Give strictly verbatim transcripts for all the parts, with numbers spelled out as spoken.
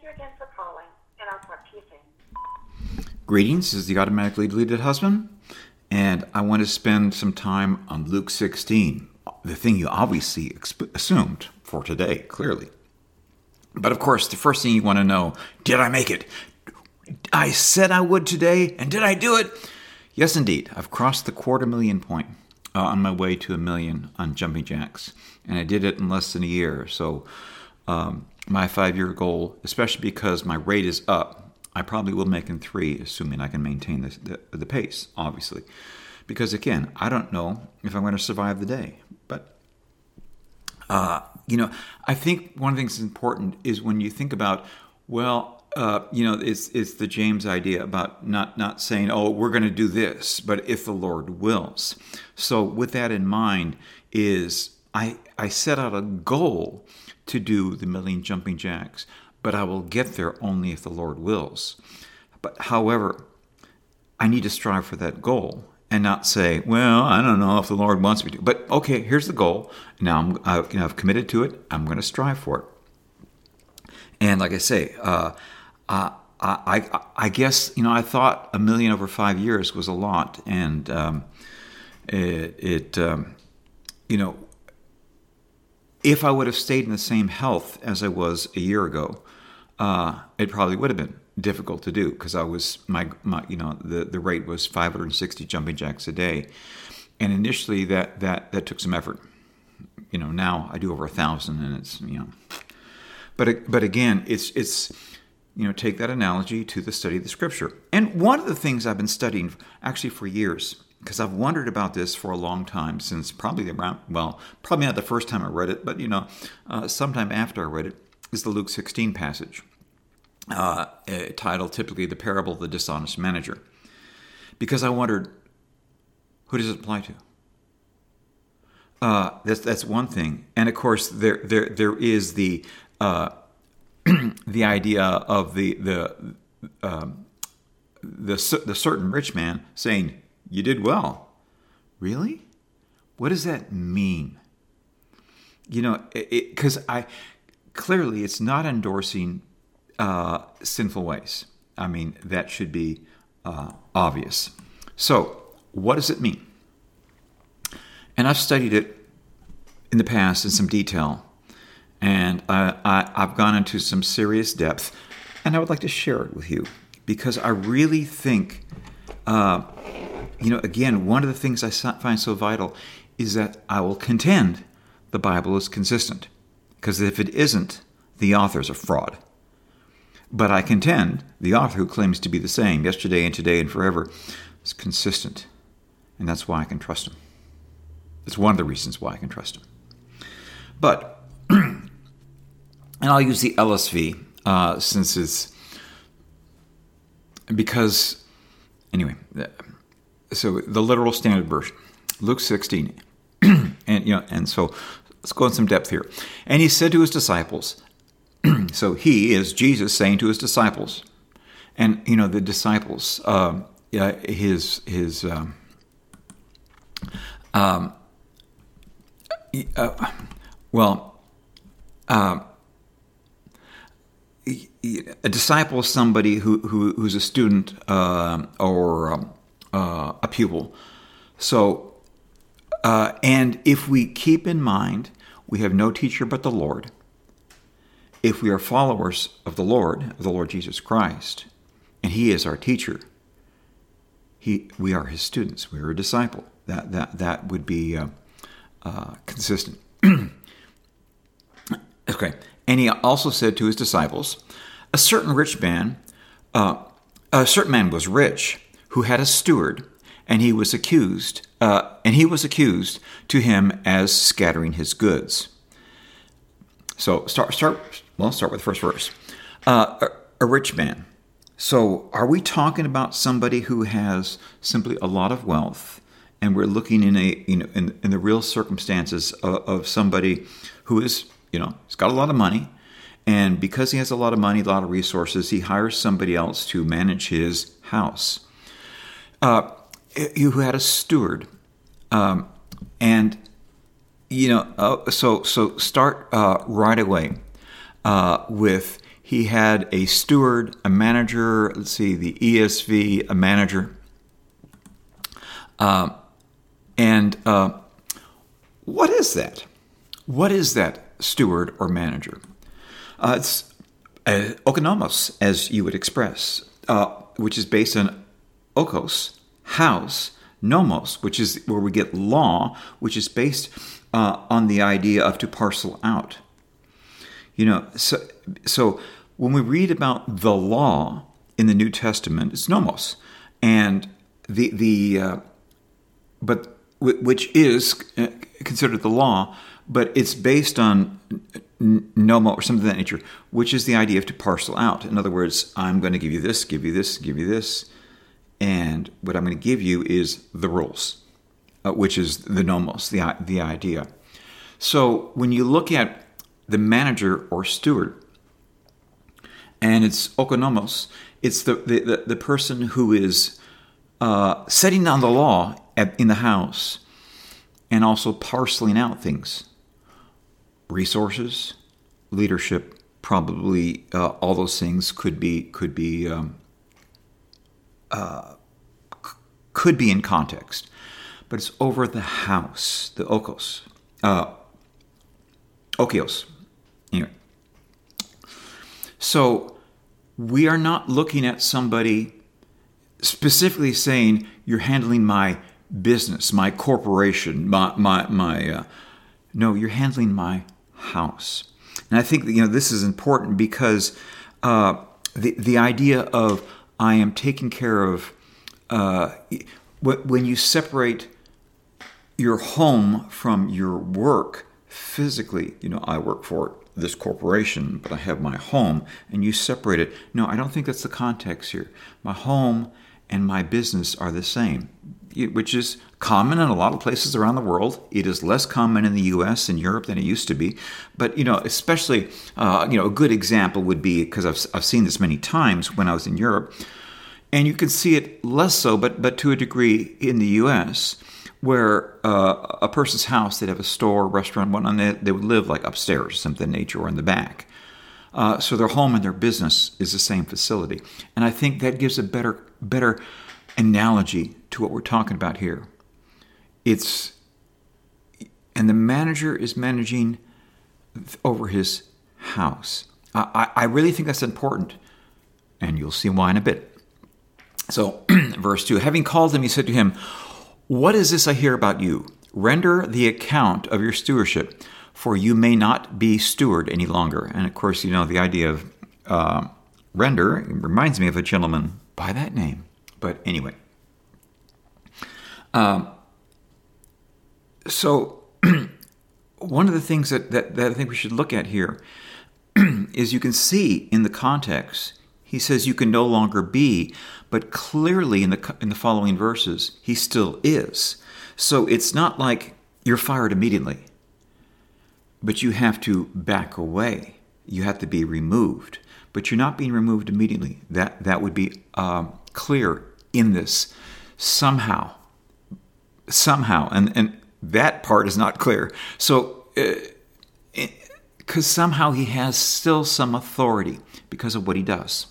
you again for calling, and I'll talk to you soon. Greetings, this is the Automatically Deleted Husband, and I want to spend some time on Luke sixteen, the thing you obviously exp- assumed for today, clearly. But of course, the first thing you want to know, did I make it? I said I would today, and did I do it? Yes, indeed. I've crossed the quarter million point uh, on my way to a million on jumping jacks, and I did it in less than a year. So um, my five-year goal, especially because my rate is up, I probably will make in three, assuming I can maintain this, the, the pace, obviously. Because again, I don't know if I'm going to survive the day. But, uh, you know, I think one of the things that's important is when you think about, well, uh, you know, it's it's the James idea about not, not saying, oh, we're going to do this, but if the Lord wills. So with that in mind is I I set out a goal to do the million jumping jacks, but I will get there only if the Lord wills. But however, I need to strive for that goal and not say, well, I don't know if the Lord wants me to. But okay, here's the goal. Now I'm, I, you know, I've committed to it. I'm going to strive for it. And like I say, uh, I, I, I guess, you know, I thought a million over five years was a lot. And um, it, it um, you know, if I would have stayed in the same health as I was a year ago, uh, it probably would have been difficult to do because I was my, my you know the, the rate was five hundred sixty jumping jacks a day, and initially that that that took some effort. You know, now I do over a thousand, and it's you know, but but again, it's it's you know take that analogy to the study of the Scripture. And one of the things I've been studying actually for years, because I've wondered about this for a long time, since probably around well probably not the first time I read it, but you know uh, sometime after I read it, is the Luke sixteen passage. Uh, titled typically The Parable of the Dishonest Manager. Because I wondered, who does it apply to? Uh, that's that's one thing. And of course, there there there is the uh, the idea of the the um, the the certain rich man saying, "You did well." Really? What does that mean? You know, because I clearly it's not endorsing Uh, sinful ways. I mean, that should be uh, obvious. So, what does it mean? And I've studied it in the past in some detail, and I, I, I've gone into some serious depth, and I would like to share it with you because I really think, uh, you know, again, one of the things I find so vital is that I will contend the Bible is consistent, because if it isn't, the author's a fraud. But I contend the author, who claims to be the same yesterday and today and forever, is consistent. And that's why I can trust him. It's one of the reasons why I can trust him. But, and I'll use the L S V uh, since it's, because, anyway, so the literal standard version, Luke sixteen. and, you know, and so let's go in some depth here. And he said to his disciples, so he is Jesus saying to his disciples, and you know the disciples, uh, his his um, um, uh, well, uh, a disciple is somebody who, who who's a student uh, or um, uh, a pupil. So, uh, and if we keep in mind, we have no teacher but the Lord. If we are followers of the Lord, of the Lord Jesus Christ, and He is our teacher, He, we are His students. We are a disciple. That that that would be uh, uh, consistent. Okay. And He also said to His disciples, a certain rich man, uh, a certain man was rich, who had a steward, and he was accused, uh, and he was accused to him as scattering his goods. So start start. Well, I'll start with the first verse. Uh, a, a rich man. So are we talking about somebody who has simply a lot of wealth, and we're looking in a you know in, in the real circumstances of, of somebody who is you know he's got a lot of money, and because he has a lot of money, a lot of resources, he hires somebody else to manage his house. Uh, who had a steward, um, and you know uh, so so start uh, right away. Uh, with he had a steward, a manager, let's see, the E S V, a manager. Uh, and uh, what is that? What is that steward or manager? Uh, it's uh, oikonomos, as you would express, uh, which is based on okos, house, nomos, which is where we get law, which is based uh, on the idea of to parcel out. You know, so so when we read about the law in the New Testament, it's nomos, and the the uh, but w- which is considered the law, but it's based on nomo or something of that nature, which is the idea of to parcel out. In other words, I'm going to give you this, give you this, give you this, and what I'm going to give you is the rules, uh, which is the nomos, the the idea. So when you look at the manager or steward, and it's oikonomos, it's the, the, the, the person who is uh, setting down the law at, in the house and also parceling out things. Resources, leadership, probably uh, all those things could be could be um, uh, c- could be in context, but it's over the house, the okos, uh, okios. Anyway, so we are not looking at somebody specifically saying you're handling my business, my corporation, my my my. Uh, no, you're handling my house, and I think that, you know, this is important because uh, the the idea of I am taking care of uh, when you separate your home from your work physically. You know, I work for this corporation, but I have my home, and you separate it. No, I don't think that's the context here. My home and my business are the same, which is common in a lot of places around the world. It is less common in the U S and Europe than it used to be. But, you know, especially, uh, you know, a good example would be, because I've, I've seen this many times when I was in Europe, and you can see it less so, but, but to a degree in the U S, where uh, a person's house, they'd have a store, restaurant, whatnot, and they, they would live like upstairs, something in nature, or in the back. Uh, so their home and their business is the same facility. And I think that gives a better better analogy to what we're talking about here. It's, and the manager is managing over his house. I, I really think that's important, and you'll see why in a bit. So, verse two, having called him, he said to him, what is this I hear about you? Render the account of your stewardship, for you may not be steward any longer. And of course, you know, the idea of uh, render reminds me of a gentleman by that name. But anyway. Um, so one of the things that, that, that I think we should look at here is you can see in the context, he says you can no longer be, but clearly in the in the following verses, he still is. So it's not like you're fired immediately, but you have to back away. You have to be removed, but you're not being removed immediately. That that would be um, clear in this somehow, somehow, and and that part is not clear. So, because uh, somehow he has still some authority because of what he does.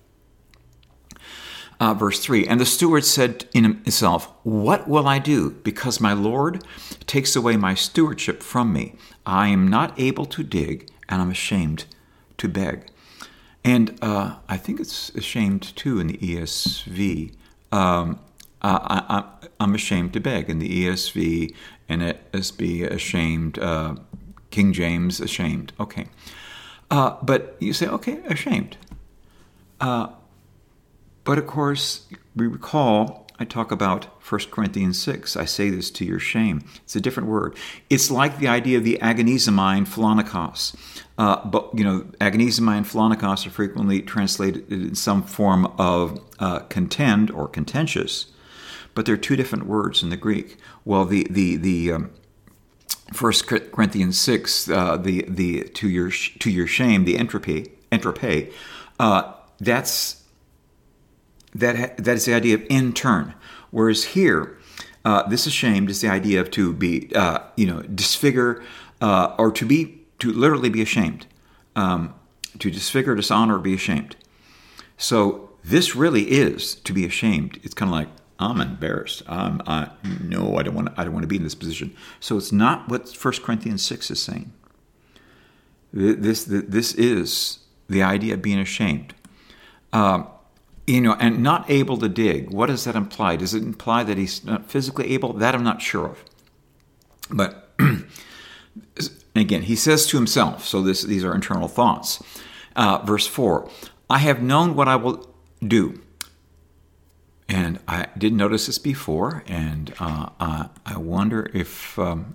Uh, verse three, and the steward said in himself, what will I do? Because my Lord takes away my stewardship from me. I am not able to dig, and I'm ashamed to beg. And uh, I think it's ashamed too in the E S V. Um, I, I, I'm ashamed to beg in the E S V, and N S B ashamed, uh, King James ashamed. Okay. Uh, but you say, okay, ashamed. Uh, But of course, we recall, I talk about First Corinthians six. I say this to your shame. It's a different word. It's like the idea of the agonizomai phlonikos. Uh, but, you know, agonizomai and phlonikos are frequently translated in some form of uh, contend or contentious. But they're two different words in the Greek. Well, the, the, the um, First Corinthians six, uh, the, the to your to your shame, the entropy, entropy, uh, that's That that is the idea of in turn. Whereas here, uh, this ashamed is the idea of to be, uh, you know, disfigure uh, or to be to literally be ashamed. Um, to disfigure, dishonor, or be ashamed. So this really is to be ashamed. It's kind of like, I'm embarrassed. Um, I, no, I don't want. I don't want to be in this position. So it's not what First Corinthians six is saying. This this is the idea of being ashamed. Um, you know, and not able to dig. What does that imply? Does it imply that he's not physically able? That I'm not sure of. But again, he says to himself. So this these are internal thoughts. Uh, verse four. I have known what I will do. And I didn't notice this before, and uh, uh, I wonder if um,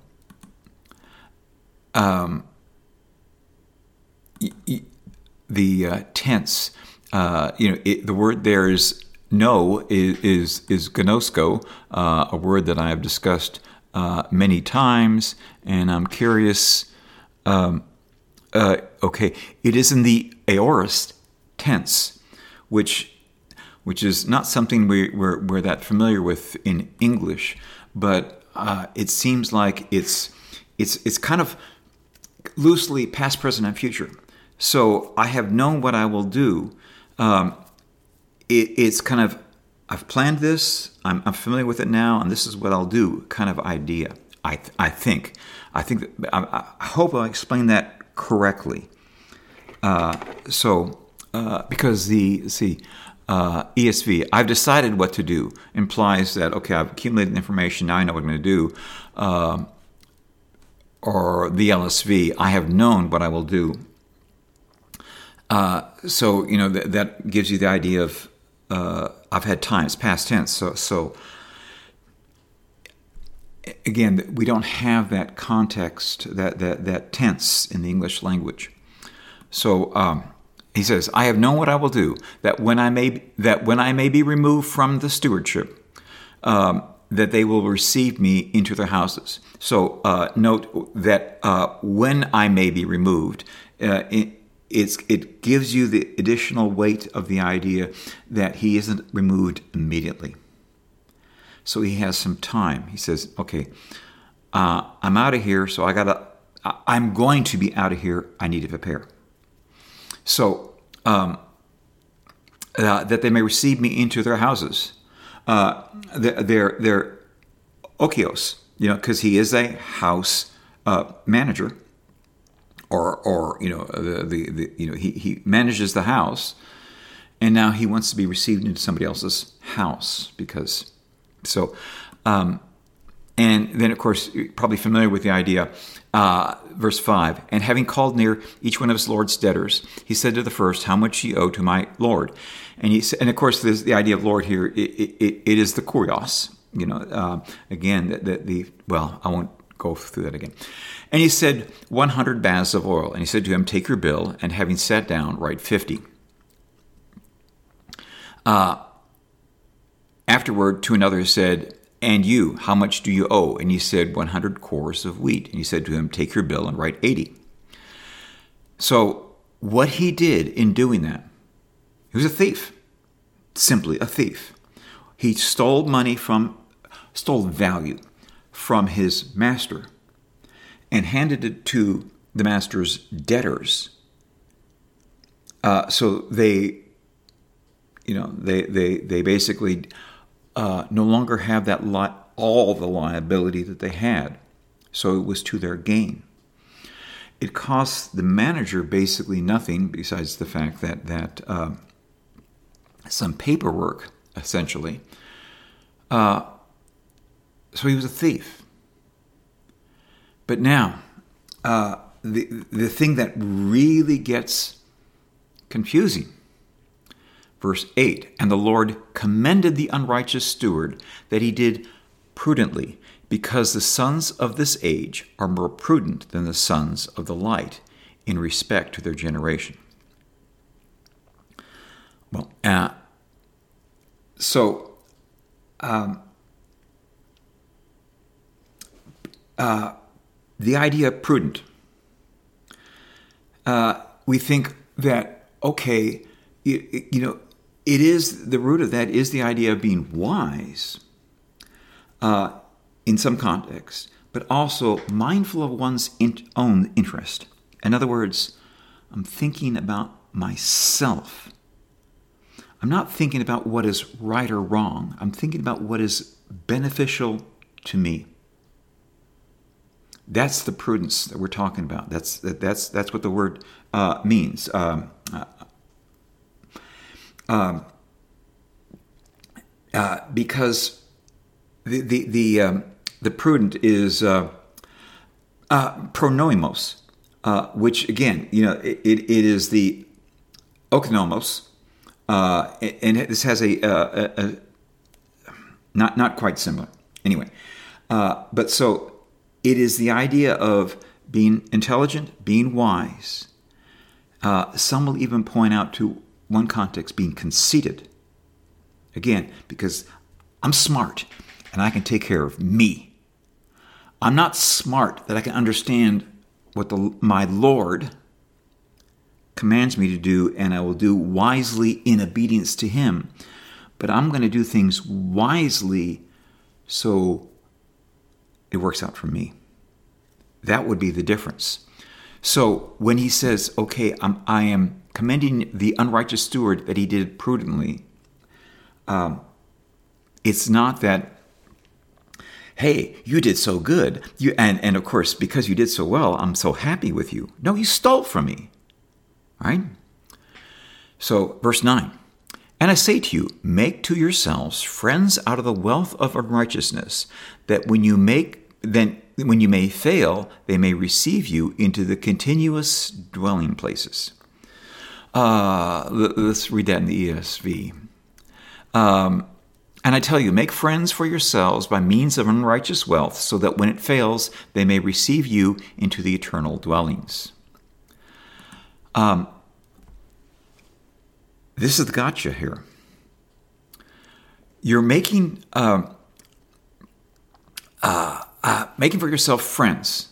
um, y- y- the uh, tense, uh, you know, it, the word there is know is is, is gnosko, uh, a word that I have discussed uh, many times, and I'm curious. Um, uh, okay, it is in the aorist tense, which. which is not something we, we're, we're that familiar with in English, but uh, it seems like it's it's it's kind of loosely past, present, and future. So I have known what I will do. Um, it, it's kind of, I've planned this, I'm, I'm familiar with it now, and this is what I'll do kind of idea, I I think. I think that, I, I hope I explained that correctly. Uh, so, uh, because the, see, Uh, E S V, I've decided what to do, implies that, okay, I've accumulated information, now I know what I'm going to do. Um, or the L S V, I have known what I will do. Uh, so, you know, th- that gives you the idea of, uh, I've had time, it's past tense. So, so, again, we don't have that context, that, that, that tense in the English language. So, um, he says, I have known what I will do, that when I may that when I may be removed from the stewardship, um, that they will receive me into their houses. So uh, note that uh, when I may be removed, uh, it, it's, it gives you the additional weight of the idea that he isn't removed immediately. So he has some time. He says, okay, uh, I'm out of here, so I gotta, I'm going to be out of here. I need to prepare. So, um, uh, that they may receive me into their houses. Uh, they're, they're okios, you know, because he is a house uh, manager, or, or you know, the, the, the you know, he, he manages the house, and now he wants to be received into somebody else's house because, so, um, and then of course, you're probably familiar with the idea. Uh, verse five, and having called near each one of his Lord's debtors, he said to the first, how much ye owe to my Lord? And he and of course, there's the idea of Lord here, it, it, it is the kurios. You know, uh, again, the, the, the, well, I won't go through that again. And he said, one hundred baths of oil. And he said to him, take your bill, and having sat down, write fifty. Uh, afterward, to another he said, and you, how much do you owe? And he said, one hundred cores of wheat. And he said to him, take your bill and write eighty. So what he did in doing that, he was a thief, simply a thief. He stole money from, stole value from his master and handed it to the master's debtors. Uh, so they, you know, they, they, they basically... Uh, no longer have that li- all the liability that they had. So it was to their gain. It costs the manager basically nothing besides the fact that that uh, some paperwork, essentially. Uh, so he was a thief. But now, uh, the the thing that really gets confusing. Verse eight, and the Lord commended the unrighteous steward that he did prudently, because the sons of this age are more prudent than the sons of the light in respect to their generation. Well, uh, so um, uh, the idea of prudent, uh, we think that, okay, you, you know, it is, the root of that is the idea of being wise uh, in some context, but also mindful of one's in, own interest. In other words, I'm thinking about myself. I'm not thinking about what is right or wrong. I'm thinking about what is beneficial to me. That's the prudence that we're talking about. That's that's that's what the word uh, means. Um, uh, um, uh, because the the the, um, the prudent is uh, uh, pronoimos, uh, which again, you know, it, it is the oikonomos, uh, and this has a, a, a, a not not quite similar. Anyway, uh, but so. It is the idea of being intelligent, being wise. Uh, some will even point out to one context, being conceited. Again, because I'm smart and I can take care of me. I'm not smart that I can understand what the, my Lord commands me to do, and I will do wisely in obedience to Him. But I'm going to do things wisely so it works out for me. That would be the difference. So when he says, okay, I'm, I am commending the unrighteous steward that he did prudently, um, it's not that, hey, you did so good. You, and, and of course, because you did so well, I'm so happy with you. No, you stole from me. Right? So verse nine. And I say to you, make to yourselves friends out of the wealth of unrighteousness, that when you make, then when you may fail, they may receive you into the continuous dwelling places. Uh, let's read that in the E S V. Um, and I tell you, make friends for yourselves by means of unrighteous wealth, so that when it fails, they may receive you into the eternal dwellings. Um, this is the gotcha here. You're making uh, uh, uh, making for yourself friends.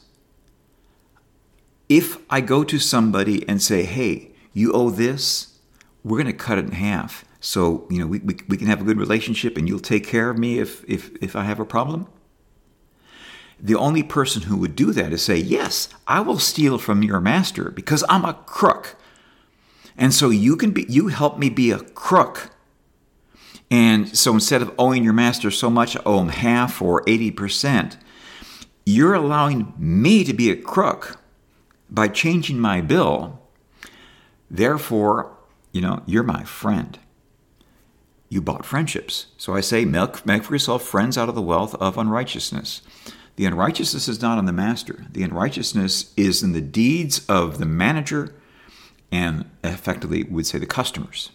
If I go to somebody and say, "Hey, you owe this," we're going to cut it in half. So, you know, we, we we can have a good relationship, and you'll take care of me if if if I have a problem. The only person who would do that is say, "Yes, I will steal from your master because I'm a crook, and so you can be you help me be a crook." And so instead of owing your master so much, I owe him half or eighty percent. You're allowing me to be a crook by changing my bill. Therefore, you know, you're my friend. You bought friendships. So I say, make, make for yourself friends out of the wealth of unrighteousness. The unrighteousness is not on the master. The unrighteousness is in the deeds of the manager and effectively would say the customers.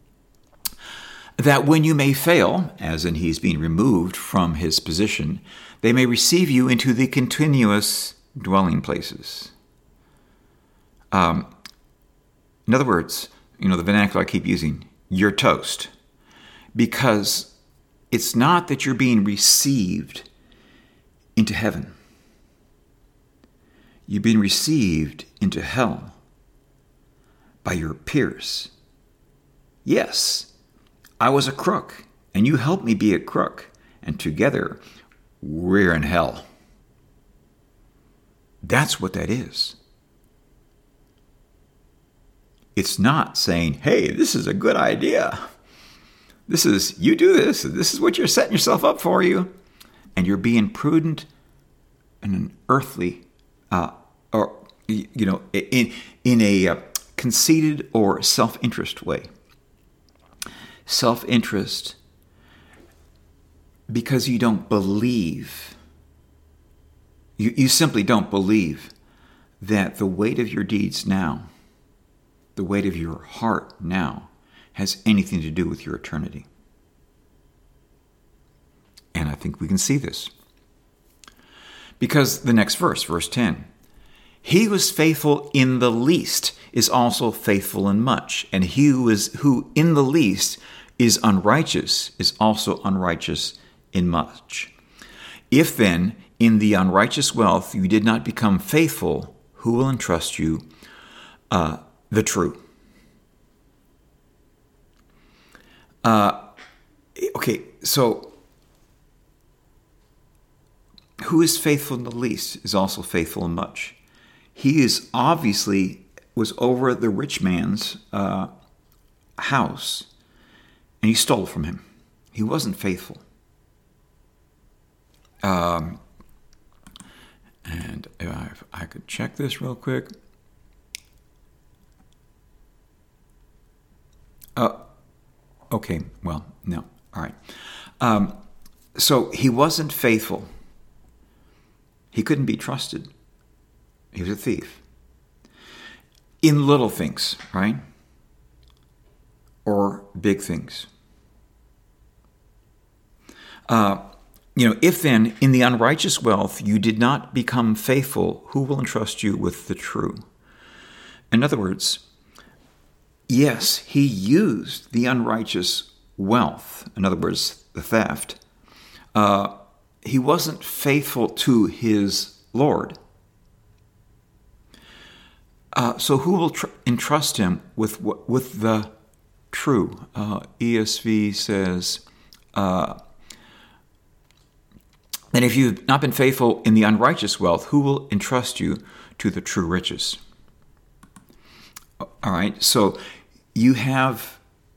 That when you may fail, as in he's being removed from his position, they may receive you into the continuous dwelling places. Um, in other words, you know, the vernacular I keep using, you're toast. Because it's not that you're being received into heaven. You're being received into hell by your peers. Yes, I was a crook, and you helped me be a crook, and together we're in hell. That's what that is. It's not saying, hey, this is a good idea. This is, you do this, this is what you're setting yourself up for you. And you're being prudent in an earthly, uh, or, you know, in, in a uh, conceited or self-interest way. Self-interest because you don't believe, you, you simply don't believe that the weight of your deeds now, the weight of your heart now, has anything to do with your eternity. And I think we can see this. Because the next verse, verse ten, he who is faithful in the least is also faithful in much, and he who is who in the least is unrighteous is also unrighteous in much. If then in the unrighteous wealth you did not become faithful, who will entrust you uh, the true? Uh, okay, so who is faithful in the least is also faithful in much. He is obviously was over the rich man's uh, house, and he stole from him. He wasn't faithful. Um, and if I could check this real quick. Uh, okay, well, no. All right. Um, so he wasn't faithful. He couldn't be trusted. He was a thief. In little things, right? Or big things. Uh, you know, if then in the unrighteous wealth you did not become faithful, who will entrust you with the true? In other words, yes, he used the unrighteous wealth, in other words, the theft. Uh, he wasn't faithful to his Lord. Uh, so who will tr- entrust him with with the true? Uh, E S V says, uh, and if you've not been faithful in the unrighteous wealth, who will entrust you to the true riches? All right, so you have,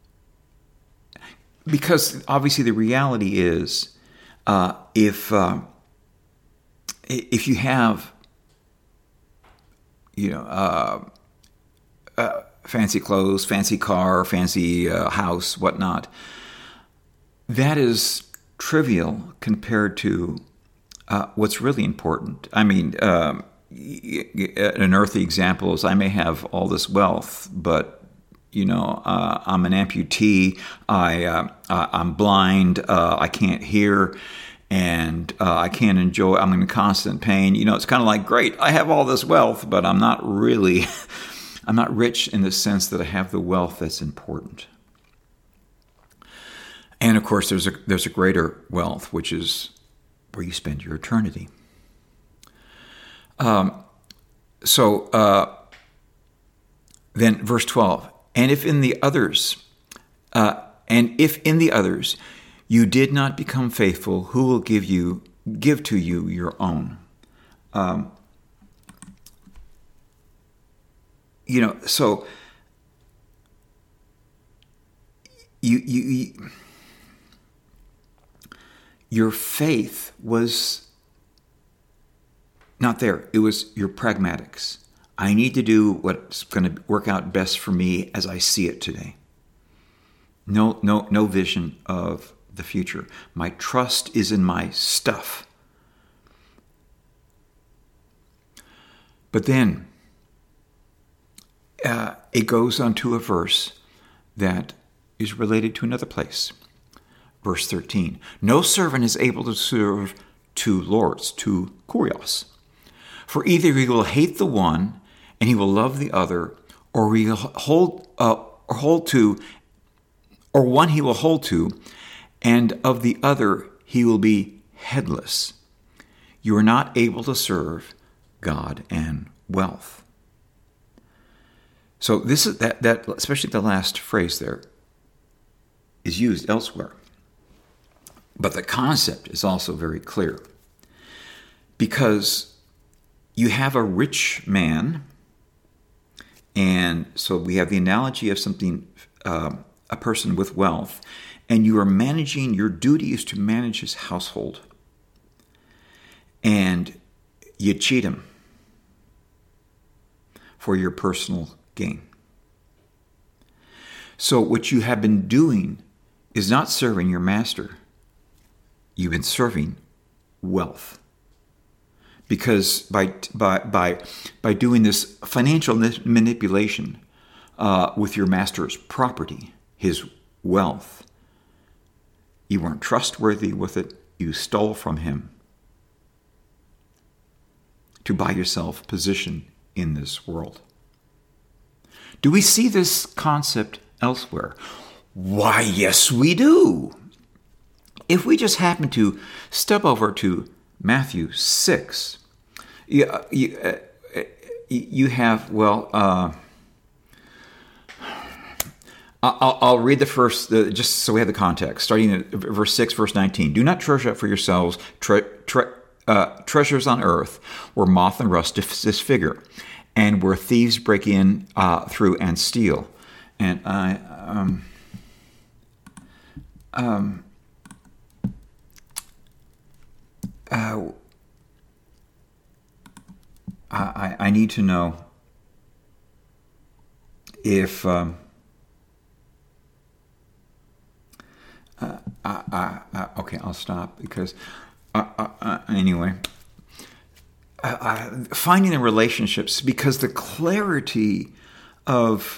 because obviously the reality is, uh, if uh, if you have, you know, uh, uh, fancy clothes, fancy car, fancy uh, house, whatnot, that is trivial compared to uh, what's really important. I mean, um, an earthly example is I may have all this wealth, but you know, uh, I'm an amputee. I uh, I'm blind. Uh, I can't hear, and uh, I can't enjoy. I'm in constant pain. You know, it's kind of like, great, I have all this wealth, but I'm not really. I'm not rich in the sense that I have the wealth that's important. And of course, there's a there's a greater wealth, which is where you spend your eternity. Um. So uh, then, verse twelve. And if in the others, uh, and if in the others you did not become faithful, who will give you give to you your own? Um, you know, so you, you, you your faith was not there. It was your pragmatics. I need to do what's going to work out best for me as I see it today. No, no, no vision of the future. My trust is in my stuff. But then uh, it goes on to a verse that is related to another place. Verse thirteen. No servant is able to serve two lords, two kurios. For either he will hate the one and he will love the other, or he will hold, uh, or hold to, or one he will hold to, and of the other he will be headless. You are not able to serve God and wealth. So this is that that especially the last phrase there is used elsewhere, but the concept is also very clear, because you have a rich man. And so we have the analogy of something, uh, a person with wealth, and you are managing, your duty is to manage his household. And you cheat him for your personal gain. So what you have been doing is not serving your master. You've been serving wealth. Because by by by by doing this financial manipulation uh, with your master's property, his wealth, you weren't trustworthy with it. You stole from him to buy yourself position in this world. Do we see this concept elsewhere? Why, yes, we do. If we just happen to step over to Matthew six, you, you, uh, you have, well, uh, I'll, I'll read the first, uh, just so we have the context, starting at verse six, verse nineteen. Do not treasure up for yourselves tre- tre- uh, treasures on earth, where moth and rust disfigure, and where thieves break in uh, through and steal. And I, um, um, uh, I, I need to know if um, uh, I, I, I, okay, I'll stop because uh, uh, uh, anyway, uh, uh, finding the relationships, because the clarity of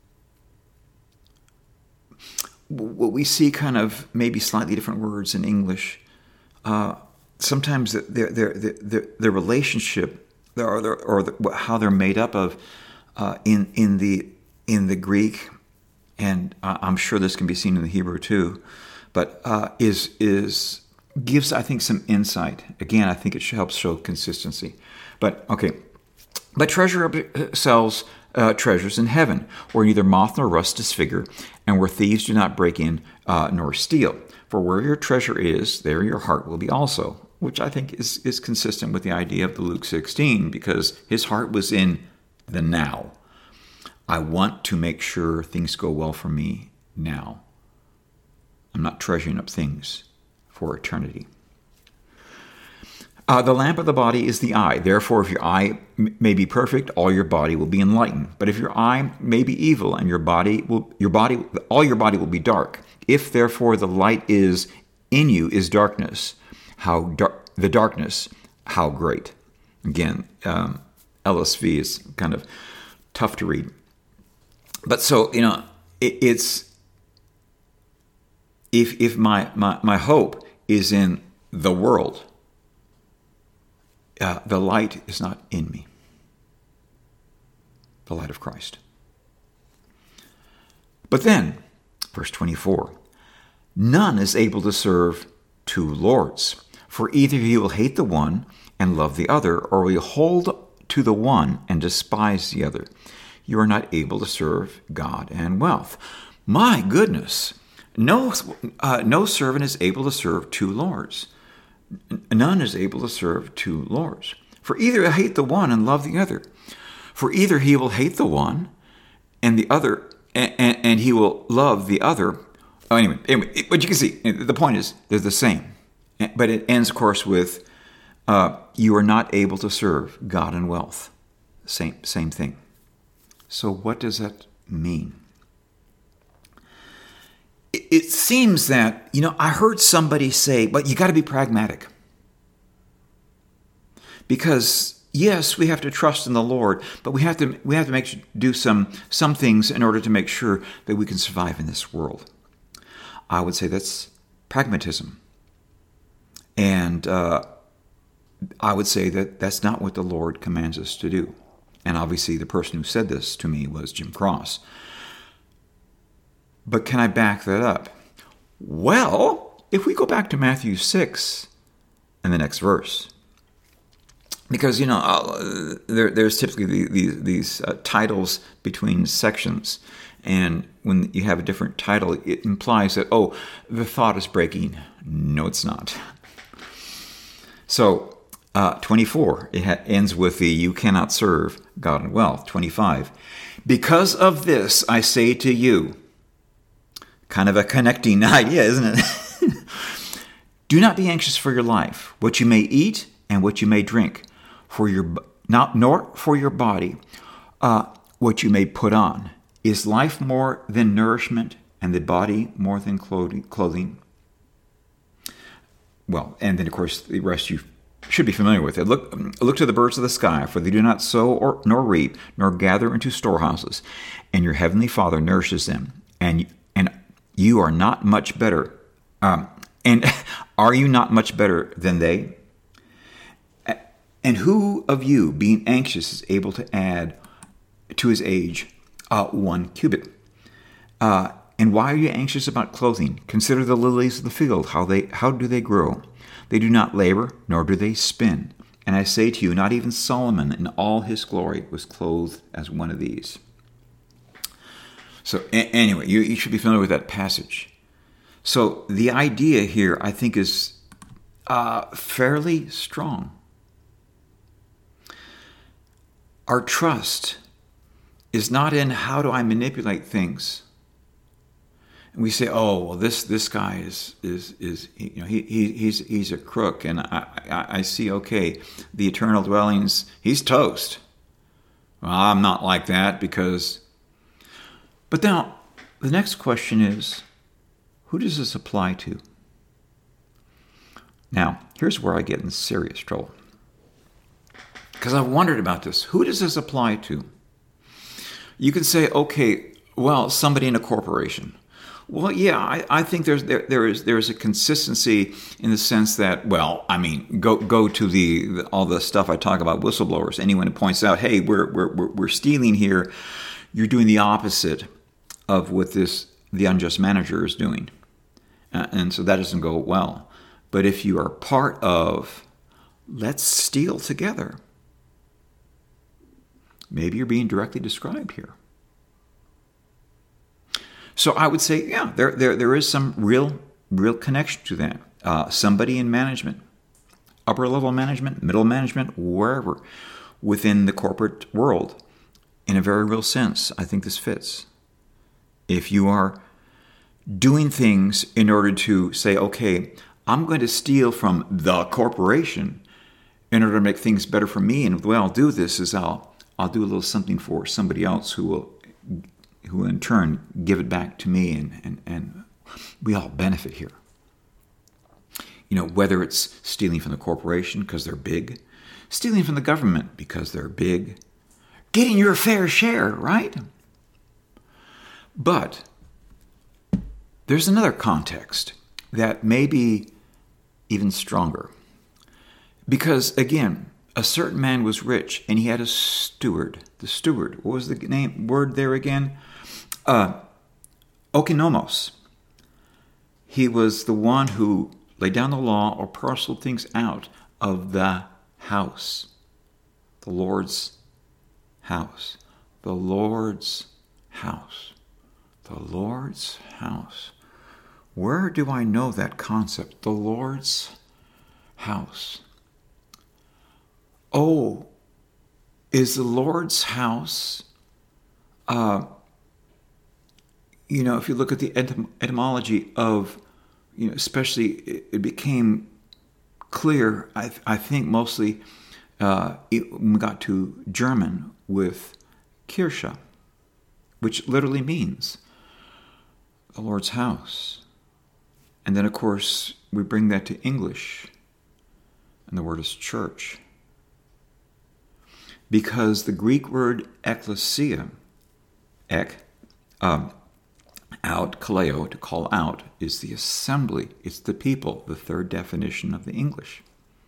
what we see, kind of maybe slightly different words in English. Uh, sometimes the the the the, the relationship or the, or the, how they're made up of uh, in in the in the Greek, and I'm sure this can be seen in the Hebrew too, but uh, is is gives, I think, some insight. Again, I think it helps show consistency. But okay, but treasure up sells uh, treasures in heaven, where neither moth nor rust disfigure, and where thieves do not break in uh, nor steal. For where your treasure is, there your heart will be also. Which I think is is consistent with the idea of the Luke sixteen, because his heart was in the now. I want to make sure things go well for me now. I'm not treasuring up things for eternity. Uh, the lamp of the body is the eye. Therefore, if your eye m- may be perfect, all your body will be enlightened. But if your eye may be evil, and your body will, your body, all your body will be dark. If therefore the light is in you is darkness, how dar- the darkness, how great. Again, um, L S V is kind of tough to read. But so, you know, it, it's, if if my, my, my hope is in the world, uh, the light is not in me. The light of Christ. But then, verse twenty-four, none is able to serve two lords, for either he will hate the one and love the other, or will hold to the one and despise the other. You are not able to serve God and wealth. My goodness, no, uh, no servant is able to serve two lords. None is able to serve two lords. For either he'll hate the one and love the other. For either he will hate the one and the other, and, and, and he will love the other. Oh, anyway, anyway, but you can see, the point is, they're the same. But it ends, of course, with, uh, you are not able to serve God and wealth. Same, same thing. So what does that mean? It, it seems that, you know, I heard somebody say, but you got to be pragmatic. Because, yes, we have to trust in the Lord, but we have to we have to make do some some things in order to make sure that we can survive in this world. I would say that's pragmatism. And uh, I would say that that's not what the Lord commands us to do. And obviously the person who said this to me was Jim Cross. But can I back that up? Well, if we go back to Matthew six and the next verse, because, you know, uh, there, there's typically the, the, these uh, titles between sections. And when you have a different title, it implies that, oh, the thought is breaking. No, it's not. So, uh, twenty-four, it ha- ends with the you cannot serve God and wealth. twenty-five, because of this I say to you, kind of a connecting idea, isn't it? Do not be anxious for your life, what you may eat and what you may drink, for your not nor for your body, uh, what you may put on. Is life more than nourishment, and the body more than clothing? Well, and then, of course, the rest you should be familiar with it. Look, look to the birds of the sky, for they do not sow or nor reap, nor gather into storehouses, and your heavenly Father nourishes them. And and you are not much better. Um, and are you not much better than they? And who of you, being anxious, is able to add to his age uh, one cubit? Uh, And why are you anxious about clothing? Consider the lilies of the field, how they how do they grow? They do not labor, nor do they spin. And I say to you, not even Solomon in all his glory was clothed as one of these. So a- anyway, you, you should be familiar with that passage. So the idea here, I think, is uh, fairly strong. Our trust is not in how do I manipulate things. And we say, oh, well, this this guy is is is you know he, he he's he's a crook, and I, I I see okay, the eternal dwellings, he's toast. Well, I'm not like that because. But now the next question is, who does this apply to? Now here's where I get in serious trouble, because I've wondered about this. Who does this apply to? You can say, okay, well, somebody in a corporation. Well, yeah, I, I think there's there there is there is a consistency in the sense that, well, I mean, go go to the, the all the stuff I talk about, whistleblowers. Anyone who points out, hey, we're we're we're stealing here, you're doing the opposite of what this the unjust manager is doing, uh, and so that doesn't go well. But if you are part of, let's steal together, maybe you're being directly described here. So I would say, yeah, there there there is some real real connection to that. Uh, somebody in management, upper level management, middle management, wherever within the corporate world, in a very real sense, I think this fits. If you are doing things in order to say, okay, I'm going to steal from the corporation in order to make things better for me, and the way I'll do this is I'll I'll do a little something for somebody else who will. who in turn give it back to me, and, and, and we all benefit here. You know, whether it's stealing from the corporation because they're big, stealing from the government because they're big, getting your fair share, right? But there's another context that may be even stronger. Because, again, a certain man was rich, and he had a steward. The steward, what was the name word there again? Uh, oikonomos. He was the one who laid down the law or parceled things out of the house. The Lord's house. The Lord's house. The Lord's house. Where do I know that concept? The Lord's house. Oh, is the Lord's house, uh, you know, if you look at the etym- etymology of, you know, especially it, it became clear, I, I think mostly uh, it, when we got to German with Kirche, which literally means the Lord's house. And then, of course, we bring that to English, and the word is church. Because the Greek word ekklesia, ek, um, out, kaleo, to call out, is the assembly. It's the people, the third definition of the English.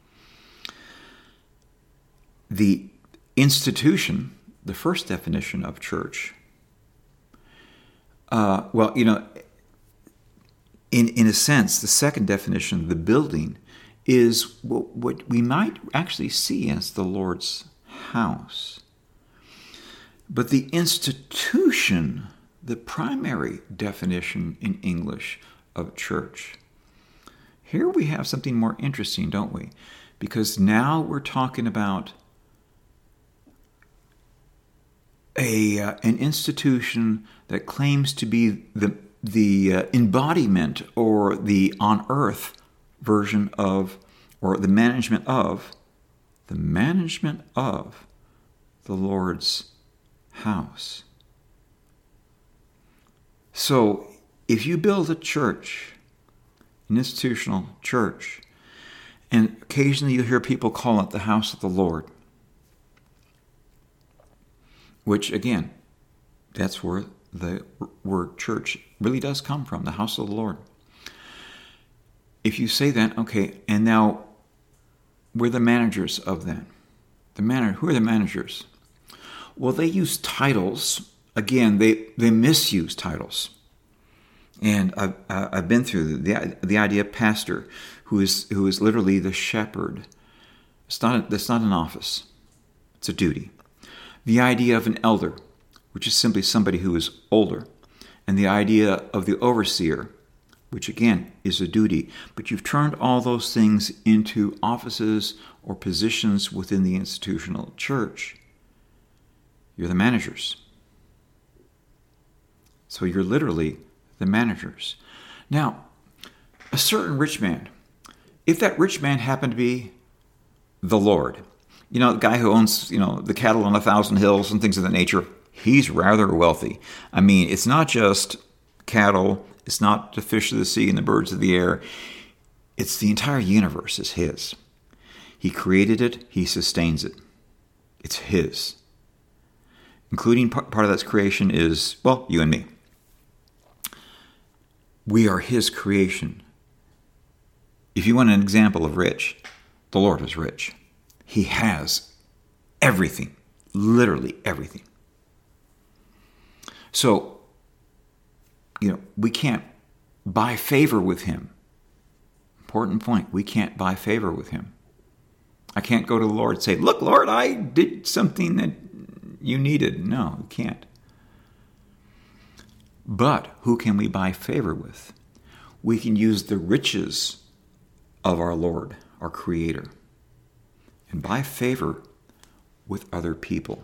The institution, the first definition of church, uh, well, you know, in, in a sense, the second definition, the building, is what, what we might actually see as the Lord's house. But the institution, the primary definition in English of church, here we have something more interesting, don't we? Because now we're talking about a uh, an institution that claims to be the the uh, embodiment or the on earth version of, or the management of, the management of the Lord's house. So if you build a church, an institutional church, and occasionally you hear people call it the house of the Lord, which again, that's where the word church really does come from, the house of the Lord. If you say that, okay, and now we're the managers of that. The manager, who are the managers? Well, they use titles. Again, they, they misuse titles. And I've, I've been through the, the idea of pastor, who is who is literally the shepherd. It's not, that's not an office. It's a duty. The idea of an elder, which is simply somebody who is older. And the idea of the overseer, which again is a duty. But you've turned all those things into offices or positions within the institutional church. You're the managers. So you're literally the managers. Now, a certain rich man, if that rich man happened to be the Lord, you know, the guy who owns, you know, the cattle on a thousand hills and things of that nature, he's rather wealthy. I mean, it's not just cattle, it's not the fish of the sea and the birds of the air. It's the entire universe is his. He created it, he sustains it. It's his. Including part of that creation is, well, you and me. We are his creation. If you want an example of rich, the Lord is rich. He has everything, literally everything. So, you know, we can't buy favor with him. Important point, we can't buy favor with him. I can't go to the Lord and say, look, Lord, I did something that you needed. No, you can't. But who can we buy favor with? We can use the riches of our Lord, our Creator, and buy favor with other people.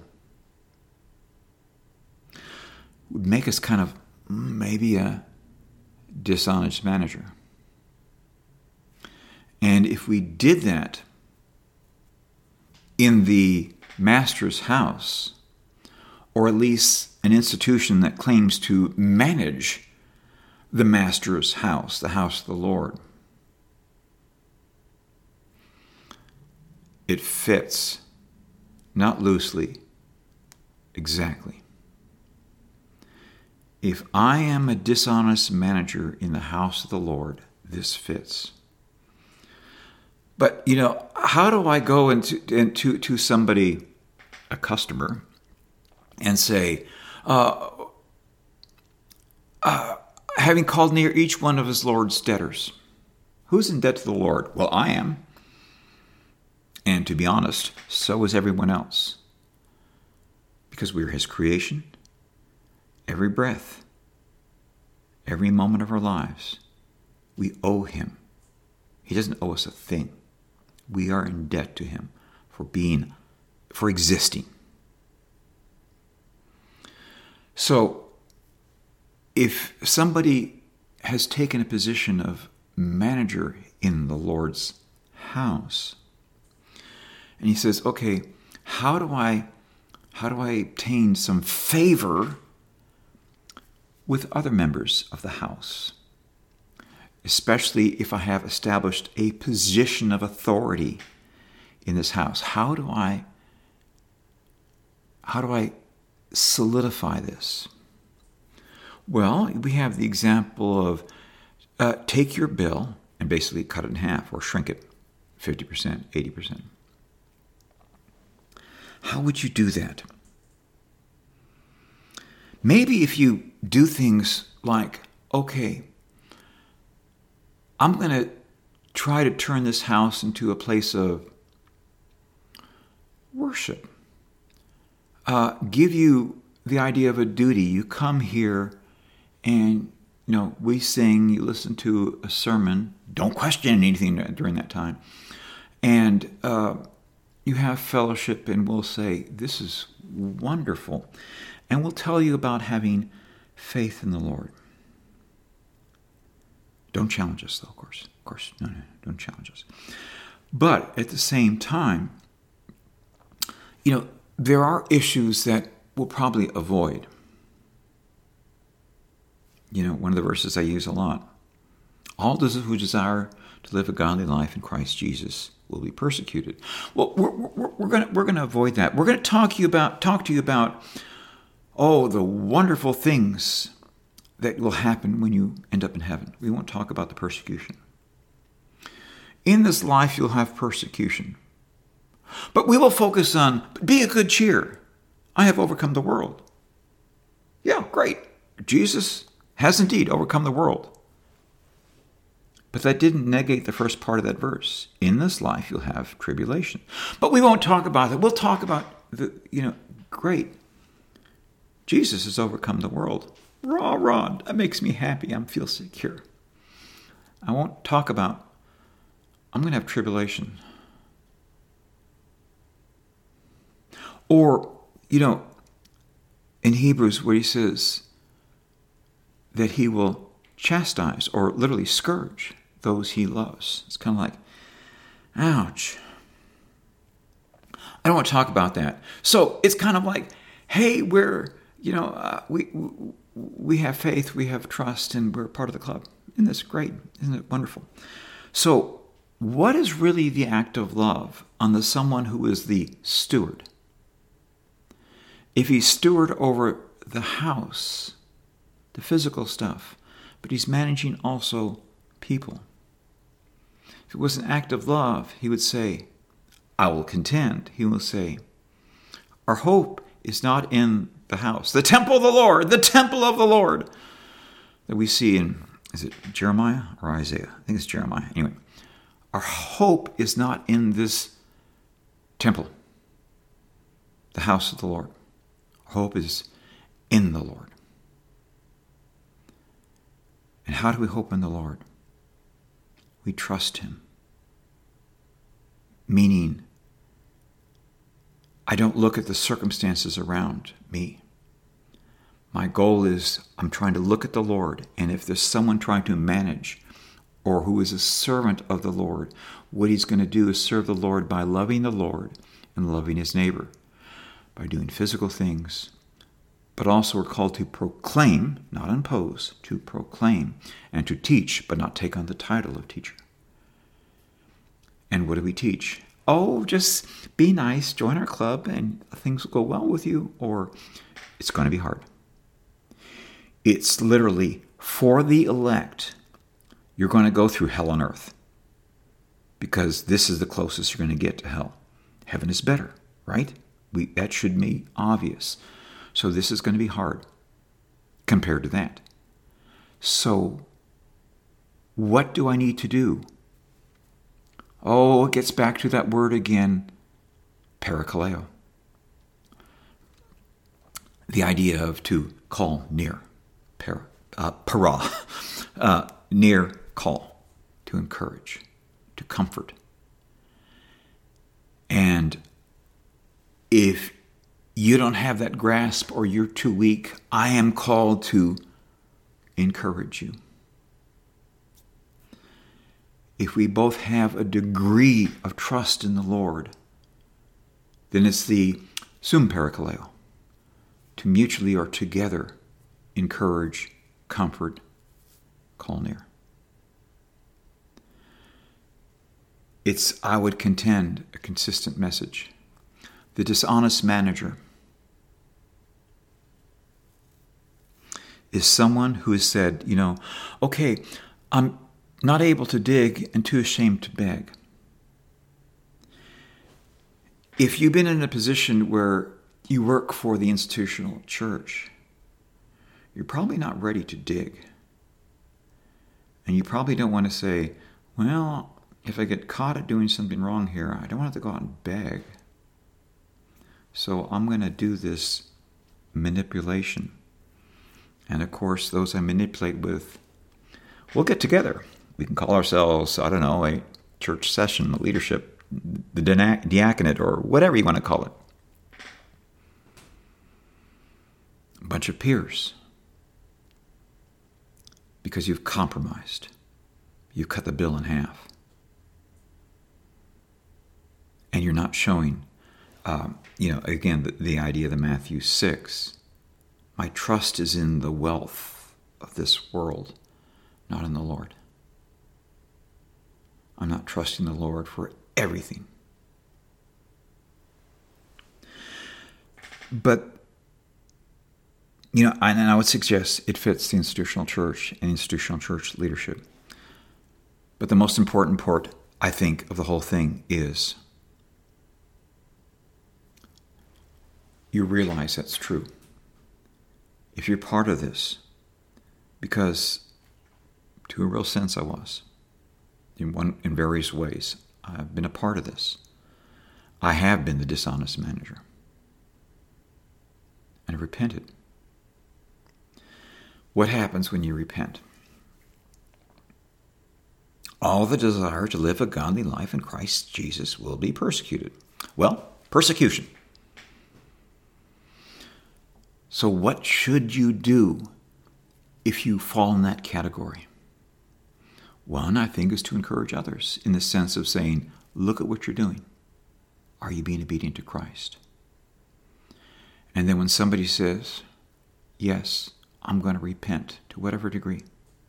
It would make us kind of maybe a dishonest manager. And if we did that in the master's house, or at least an institution that claims to manage the master's house, the house of the Lord, it fits, not loosely, exactly. If I am a dishonest manager in the house of the Lord, this fits. But, you know, how do I go into, into to somebody, a customer, and say, uh, uh, having called near each one of his Lord's debtors, who's in debt to the Lord? Well, I am. And to be honest, so is everyone else. Because we're his creation. Every breath, every moment of our lives, we owe him. He doesn't owe us a thing. We are in debt to him for being, for existing. So, if somebody has taken a position of manager in the Lord's house, and he says, okay, how do I, how do I obtain some favor with other members of the house? Especially if I have established a position of authority in this house. How do I, how do I solidify this? Well, we have the example of uh, take your bill and basically cut it in half or shrink it fifty percent, eighty percent. How would you do that? Maybe if you do things like, okay, I'm going to try to turn this house into a place of worship. Uh, give you the idea of a duty. You come here and, you know, we sing, you listen to a sermon. Don't question anything during that time. And uh, you have fellowship, and we'll say, this is wonderful. And we'll tell you about having faith in the Lord. Don't challenge us, though, of course. Of course, no, no, don't challenge us. But at the same time, you know, there are issues that we'll probably avoid. You know, one of the verses I use a lot. All those who desire to live a godly life in Christ Jesus will be persecuted. Well, we're, we're, we're going we're going to avoid that. We're going to talk to you about talk to you about oh, the wonderful things that will happen when you end up in heaven. We won't talk about the persecution. In this life, you'll have persecution. But we will focus on, be of good cheer. I have overcome the world. Yeah, great. Jesus has indeed overcome the world. But that didn't negate the first part of that verse. In this life, you'll have tribulation. But we won't talk about that. We'll talk about, the, you know, great. Jesus has overcome the world. Raw, raw. That makes me happy. I feel secure. I won't talk about, I'm going to have tribulation. Or, you know, in Hebrews where he says that he will chastise or literally scourge those he loves. It's kind of like, ouch. I don't want to talk about that. So it's kind of like, hey, we're, you know, uh, we we have faith, we have trust, and we're part of the club. Isn't this great? Isn't it wonderful? So what is really the act of love on the someone who is the steward? If he's steward over the house, the physical stuff, but he's managing also people. If it was an act of love, he would say, I will contend. He will say, our hope is not in the house, the temple of the Lord, the temple of the Lord, that we see in, is it Jeremiah or Isaiah? I think it's Jeremiah. Anyway, our hope is not in this temple, the house of the Lord. Our hope is in the Lord. And how do we hope in the Lord? We trust him. Meaning, I don't look at the circumstances around me. My goal is I'm trying to look at the Lord, and if there's someone trying to manage or who is a servant of the Lord, what he's going to do is serve the Lord by loving the Lord and loving his neighbor, by doing physical things. But also we're called to proclaim, not impose, to proclaim and to teach, but not take on the title of teacher. And what do we teach? Oh, just be nice, join our club, and things will go well with you, or it's going to be hard. It's literally, for the elect, you're going to go through hell on earth, because this is the closest you're going to get to hell. Heaven is better, right? We, that should be obvious. So this is going to be hard compared to that. So what do I need to do? Oh, it gets back to that word again, parakaleo. The idea of to call near, para, uh, para, uh, near call, to encourage, to comfort. And if you don't have that grasp or you're too weak, I am called to encourage you. If we both have a degree of trust in the Lord, then it's the sum parakaleo, to mutually or together encourage, comfort, call near. It's, I would contend, a consistent message. The dishonest manager is someone who has said, you know, okay, I'm not able to dig and too ashamed to beg. If you've been in a position where you work for the institutional church, you're probably not ready to dig. And you probably don't want to say, well, if I get caught at doing something wrong here, I don't want to go out and beg. So I'm going to do this manipulation. And of course, those I manipulate with, we'll get together. We can call ourselves, I don't know, a church session, a leadership, the diaconate, or whatever you want to call it. A bunch of peers. Because you've compromised. You've cut the bill in half. And you're not showing, um, you know, again, the, the idea of the Matthew six. My trust is in the wealth of this world, not in the Lord. I'm not trusting the Lord for everything. But, you know, and I would suggest it fits the institutional church and institutional church leadership. But the most important part, I think, of the whole thing is you realize that's true. If you're part of this, because to a real sense I was, in one in various ways, I've been a part of this. I have been the dishonest manager. And I repented. What happens when you repent? All the desire to live a godly life in Christ Jesus will be persecuted. Well, persecution. So what should you do if you fall in that category? One, I think, is to encourage others in the sense of saying, look at what you're doing. Are you being obedient to Christ? And then when somebody says, yes, I'm going to repent to whatever degree,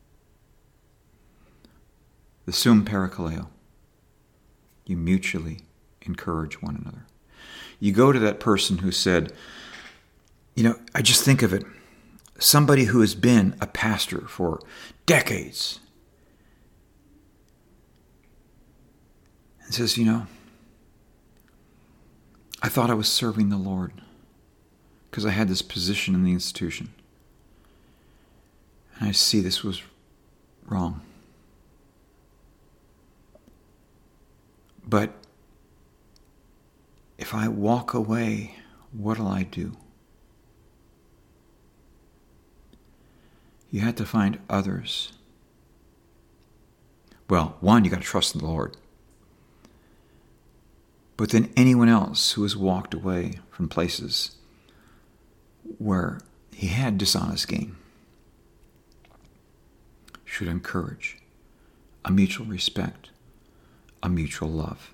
the sum parakaleo, you mutually encourage one another. You go to that person who said, you know, I just think of it, somebody who has been a pastor for decades and says, you know, I thought I was serving the Lord because I had this position in the institution. And I see this was wrong. But if I walk away, what'll I do? You had to find others. Well, one, you got to trust in the Lord. But then anyone else who has walked away from places where he had dishonest gain should encourage a mutual respect, a mutual love.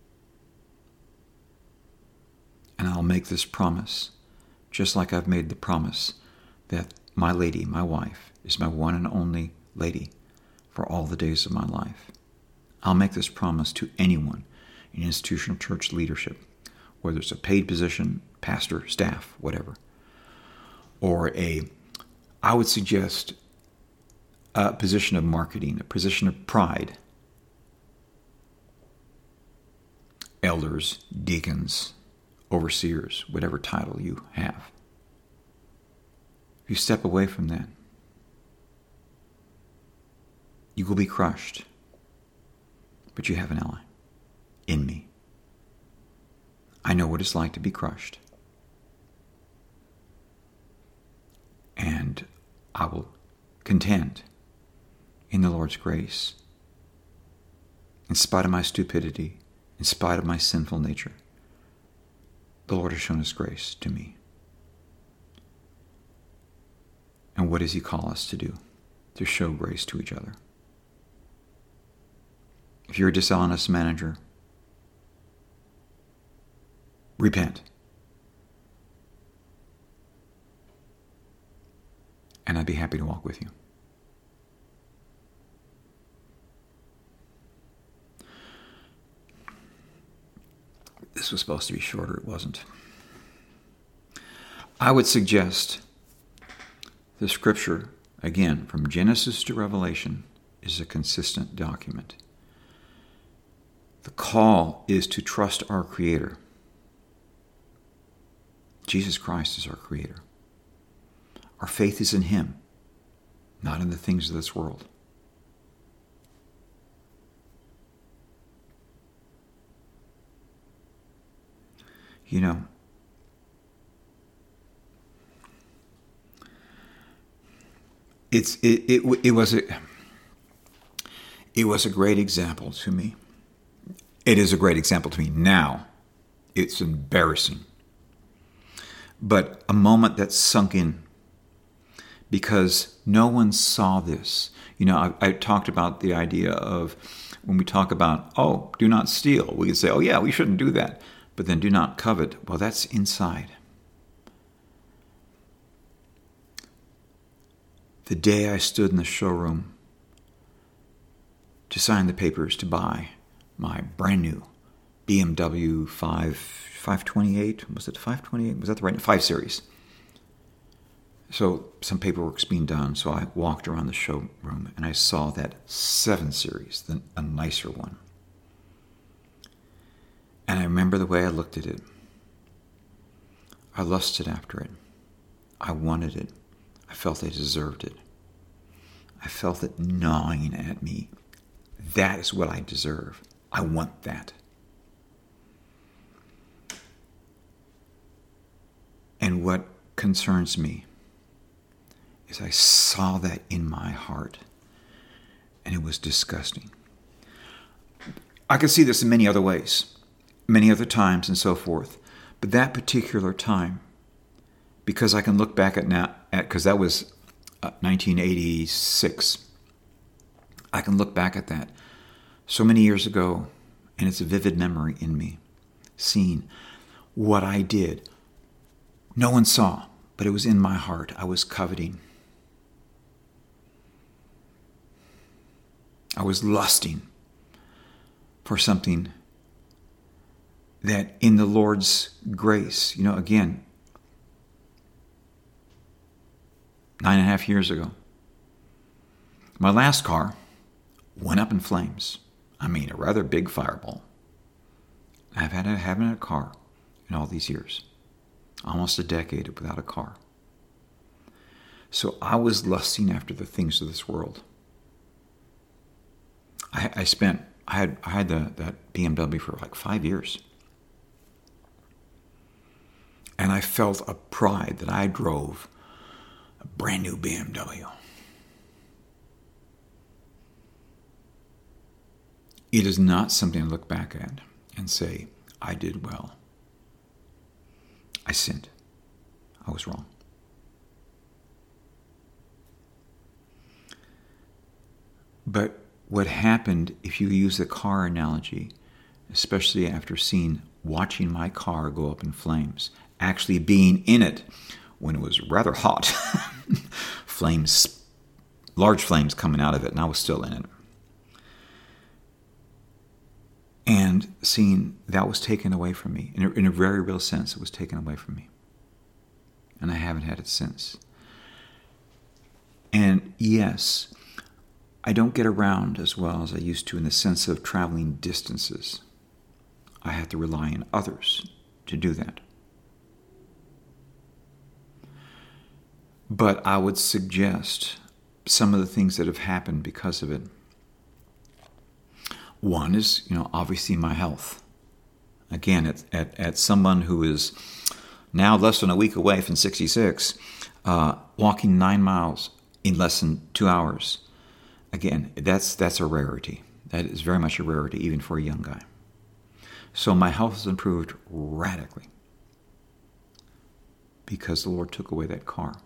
And I'll make this promise, just like I've made the promise that my lady, my wife, is my one and only lady for all the days of my life. I'll make this promise to anyone in institutional church leadership, whether it's a paid position, pastor, staff, whatever, or a, I would suggest, a position of marketing, a position of pride. Elders, deacons, overseers, whatever title you have. If you step away from that, you will be crushed. But you have an ally in me. I know what it's like to be crushed. And I will contend in the Lord's grace, in spite of my stupidity, in spite of my sinful nature. The Lord has shown His grace to me. And what does He call us to do? To show grace to each other. If you're a dishonest manager, repent. And I'd be happy to walk with you. This was supposed to be shorter, it wasn't. I would suggest the scripture, again, from Genesis to Revelation, is a consistent document. The call is to trust our Creator. Jesus Christ is our Creator. Our faith is in Him, not in the things of this world. You know, it's it it it was a it was a great example to me. It is a great example to me now. It's embarrassing, but a moment that sunk in because no one saw this. You know, I, I talked about the idea of when we talk about, oh, do not steal. We can say, oh yeah, we shouldn't do that. But then do not covet. Well, that's inside. The day I stood in the showroom to sign the papers to buy my brand new B M W five, five twenty-eight, was it five twenty-eight? Was that the right? five Series. So some paperwork's being done, so I walked around the showroom and I saw that seven Series, the, a nicer one. And I remember the way I looked at it. I lusted after it. I wanted it. I felt I deserved it. I felt it gnawing at me. That is what I deserve. I want that. And what concerns me is I saw that in my heart, and it was disgusting. I could see this in many other ways, many other times and so forth, but that particular time because I can look back at now, at because that was uh, nineteen eighty-six. I can look back at that so many years ago, and it's a vivid memory in me, seeing what I did. No one saw, but it was in my heart. I was coveting. I was lusting for something that in the Lord's grace, you know, again, nine and a half years ago, my last car went up in flames. I mean, a rather big fireball. I've had a, haven't had a car in all these years. Almost a decade without a car. So I was lusting after the things of this world. I, I spent, I had I had the, that B M W for like five years. And I felt a pride that I drove a brand new B M W. It is not something to look back at and say, I did well. I sinned. I was wrong. But what happened, if you use the car analogy, especially after seeing, watching my car go up in flames, actually being in it when it was rather hot, flames, large flames coming out of it, and I was still in it. And seeing that was taken away from me. In a, in a very real sense, it was taken away from me. And I haven't had it since. And yes, I don't get around as well as I used to in the sense of traveling distances. I have to rely on others to do that. But I would suggest some of the things that have happened because of it. One is, you know, obviously my health. Again, at, at, at someone who is now less than a week away from sixty-six, uh, walking nine miles in less than two hours. Again, that's that's a rarity. That is very much a rarity, even for a young guy. So my health has improved radically because the Lord took away that car.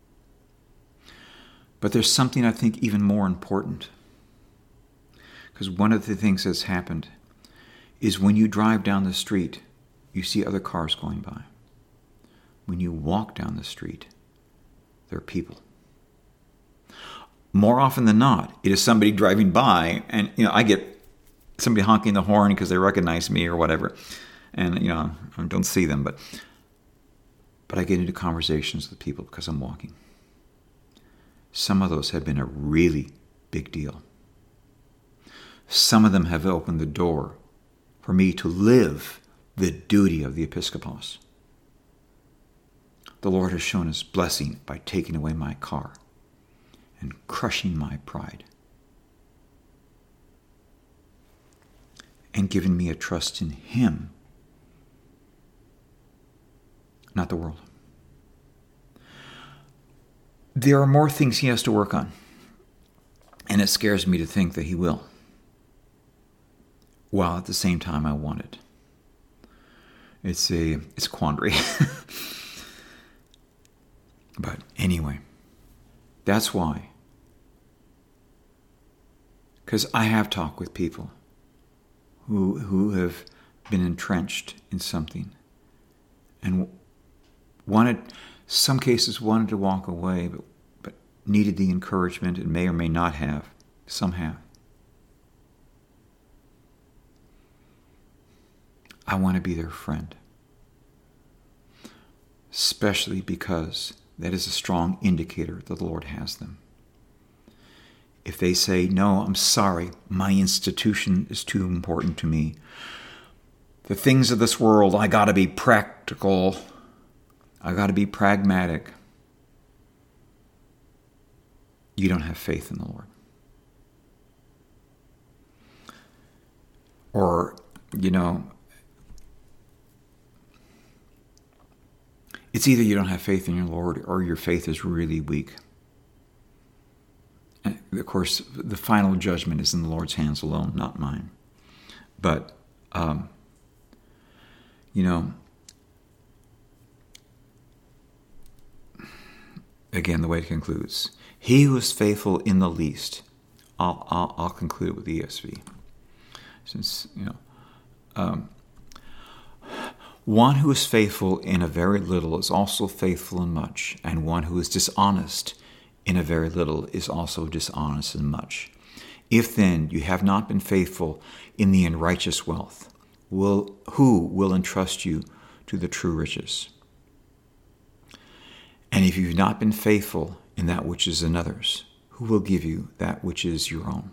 But there's something I think even more important. Because one of the things that's happened is when you drive down the street, you see other cars going by. When you walk down the street, there are people. More often than not, it is somebody driving by, and you know, I get somebody honking the horn because they recognize me or whatever, and you know, I don't see them, but but I get into conversations with people because I'm walking. Some of those have been a really big deal. Some of them have opened the door for me to live the duty of the episkopos. The Lord has shown His blessing by taking away my car and crushing my pride and giving me a trust in Him, not the world. There are more things He has to work on, and it scares me to think that He will, while at the same time I want it. It's a it's a quandary. But anyway, that's why. Because I have talked with people who who have been entrenched in something and wanted, some cases wanted to walk away, but, but needed the encouragement and may or may not have. Some have. I want to be their friend. Especially because that is a strong indicator that the Lord has them. If they say, no, I'm sorry, my institution is too important to me. The things of this world, I got to be practical. I got to be pragmatic. You don't have faith in the Lord. Or, you know, it's either you don't have faith in your Lord or your faith is really weak. And of course, the final judgment is in the Lord's hands alone, not mine. But, um, you know, again, the way it concludes, he who is faithful in the least, I'll, I'll, I'll conclude with the E S V. Since, you know, um, one who is faithful in a very little is also faithful in much, and one who is dishonest in a very little is also dishonest in much. If then you have not been faithful in the unrighteous wealth, will, who will entrust you to the true riches? And if you've not been faithful in that which is another's, who will give you that which is your own?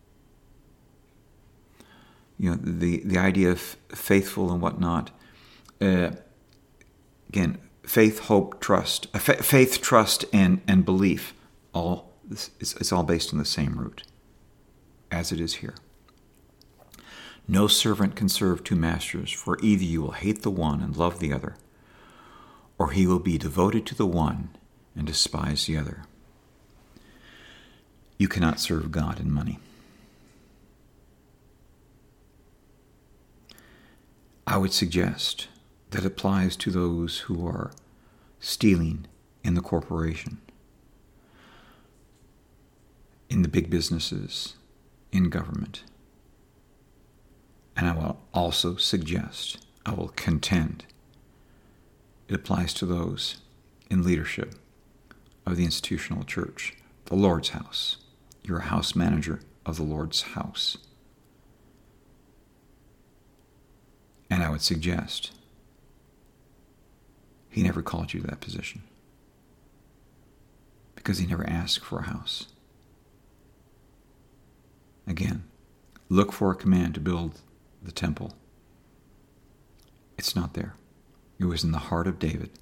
You know, the, the idea of faithful and whatnot, uh, again, faith, hope, trust, uh, fa- faith, trust, and, and belief, all it's, it's all based on the same root, as it is here. No servant can serve two masters, for either you will hate the one and love the other, or he will be devoted to the one and despise the other. You cannot serve God and money. I would suggest that applies to those who are stealing in the corporation, in the big businesses, in government. And I will also suggest, I will contend, it applies to those in leadership of the institutional church, the Lord's house. You're a house manager of the Lord's house. And I would suggest he never called you to that position because he never asked for a house. Again, look for a command to build the temple. It's not there. It was in the heart of David.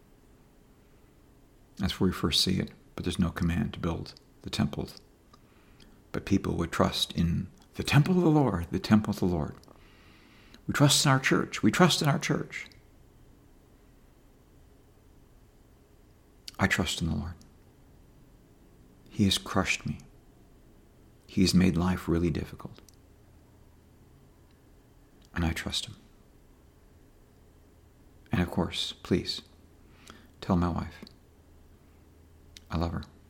That's where we first see it, but there's no command to build the temple. But people would trust in the temple of the Lord, the temple of the Lord. We trust in our church. We trust in our church. I trust in the Lord. He has crushed me. He has made life really difficult. And I trust him. And of course, please, tell my wife I love her.